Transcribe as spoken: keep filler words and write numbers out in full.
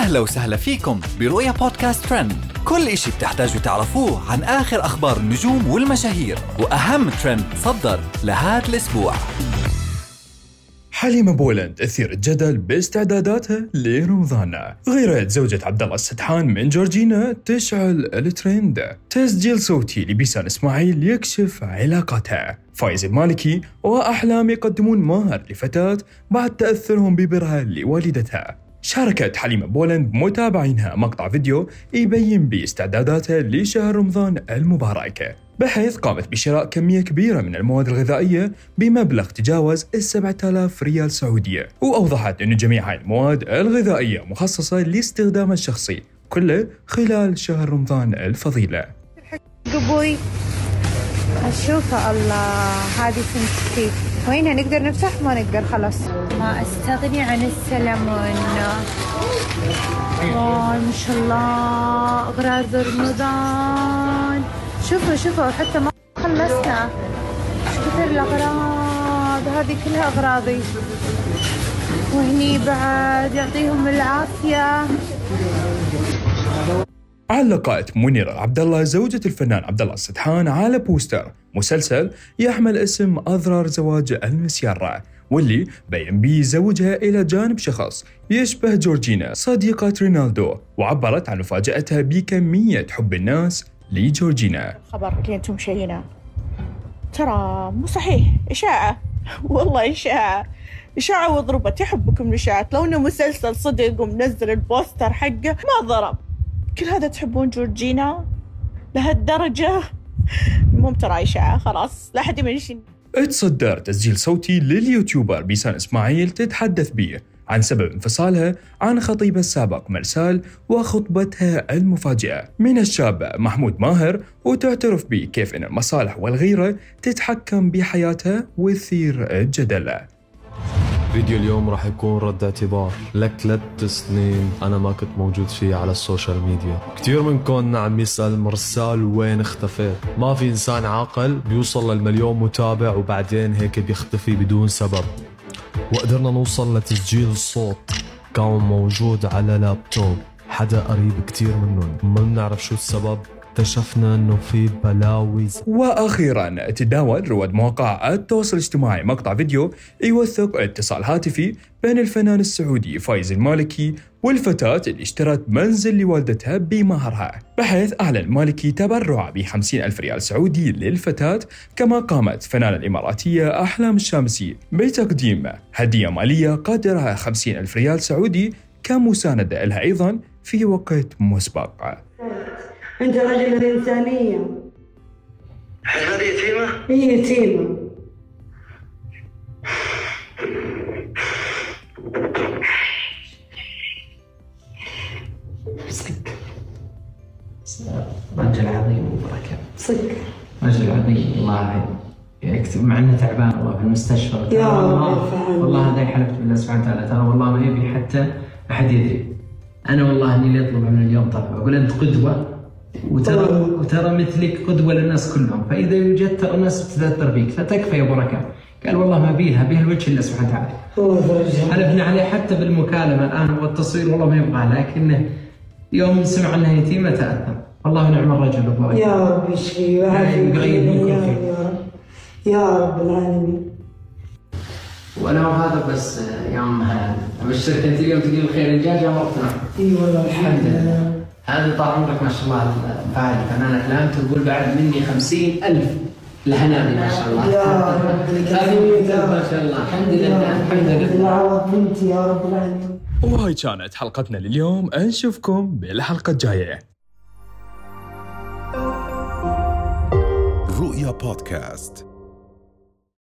أهلا وسهلا فيكم برؤيا بودكاست ترند. كل إشي بتحتاجوا تعرفوه عن آخر أخبار النجوم والمشاهير وأهم ترند صدر لهذا الأسبوع. حليمة بولند تثير الجدل باستعداداتها لرمضان. غيرت زوجة عبد الله السدحان من جورجينا تشعل الترند. تسجيل صوتي لبيسان إسماعيل يكشف علاقتها. فايز المالكي وأحلام يقدمون مهر لفتاة بعد تأثرهم ببرها لوالدتها. شاركت حليمة بولند متابعينها مقطع فيديو يبين باستعداداتها لشهر رمضان المبارك، بحيث قامت بشراء كمية كبيرة من المواد الغذائية بمبلغ تجاوز السبعة آلاف ريال سعودية. وأوضحت أن جميع هاي المواد الغذائية مخصصة لاستخدامها الشخصي كله خلال شهر رمضان الفضيلة. قبوي أشوفها الله هذه سنتي وينها نقدر نفتح ما نقدر خلاص. ما أستغني عن السلمون. واو ما شاء الله أغراض رمضان. شوفوا شوفوا حتى ما خلصنا. شو كثر الأغراض هذه كلها أغراضي. وهني بعد يعطيهم العافية. علقت منيرة عبد الله زوجة الفنان عبد الله السدحان على بوستر مسلسل يحمل اسم أضرار زواج المسيرة، واللي بين بيه زوجها إلى جانب شخص يشبه جورجينا صديقة رينالدو، وعبرت عن مفاجأتها بكمية حب الناس لجورجينا. خبر اللي انتم شايلينه ترى مو صحيح، إشاعة والله إشاعة إشاعة وضربت. يحبكم الإشاعات. لو إنه مسلسل صدق ومنزل البوستر حقه ما ضرب. كل هذا تحبون جورجينا لهالدرجة؟ المهم ترى إشاعة خلاص لا حد يمشي. اتصدر تسجيل صوتي لليوتيوبر بيسان إسماعيل تتحدث به عن سبب انفصالها عن خطيبها السابق مرسال وخطبتها المفاجئة من الشاب محمود ماهر، وتعترف به كيف أن المصالح والغيرة تتحكم بحياتها وتثير الجدل. فيديو اليوم راح يكون رد اعتبار لك ثلاث سنين أنا ما كنت موجود فيه على السوشيال ميديا. كتير منكم عم يسأل مرسال وين اختفيت. ما في إنسان عاقل بيوصل للمليون متابع وبعدين هيك بيختفي بدون سبب. وقدرنا نوصل لتسجيل الصوت كان موجود على لابتوب حدا قريب كتير منهم، ما بنعرف شو السبب. اكتشفنا انه في بلاوي. واخيرا تداول رواد مواقع التواصل الاجتماعي مقطع فيديو يوثق اتصال هاتفي بين الفنان السعودي فايز المالكي والفتاة اللي اشترت منزل لوالدتها بمهرها، بحيث أعلن المالكي تبرع بخمسين ألف ريال سعودي للفتاة. كما قامت فنانة الإماراتية أحلام الشامسي بتقديم هدية مالية قدرها خمسين ألف ريال سعودي كمساندة لها أيضا في وقت مسبق. أنت رجل الإنسانية. هذه يتيمة؟ هي يتيمة. صدق رجل عظيم وبركة. صدق رجل عظيم الله يكتب، مع انه تعبان والله في المستشفى. يا والله هذا حلفت بالله سبحانه وتعالى ترى والله ما يبي حتى أحد يدري. أنا والله إني اللي أطلب من اليوم طلب أقول أنت قدوة، وترى وترى مثلك قدوة للناس كلهم، فإذا وجدت الناس تتأثر بيك فتكفى يا بركة. قال والله ما بيها بيها الوجه الله سبحانه وتعالى. حلفنا عليه حتى بالمكالمة الآن والتصوير والله ما يبغى، لكنه يوم سمع أنها يتيمة تأثر. والله نعم الرجل أبوي. يا رب يشفي ويعافيه يا رب العالمين. وأنا هذا بس يا أم أبشرك أنت اليوم تقول الخير الجاج أمرتنا. إي والله الحمد لله. هذا طال عمرك ما شاء الله فاعل فنانة أفلام تقول بعد مني خمسين ألف لهنادي ما شاء الله. يا رب ما شاء الله الحمد لله الحمد لله. العوض منتي يا رب العالمين. وهاي كانت حلقتنا لليوم، نشوفكم بالحلقة الجاية. رؤيا بودكاست.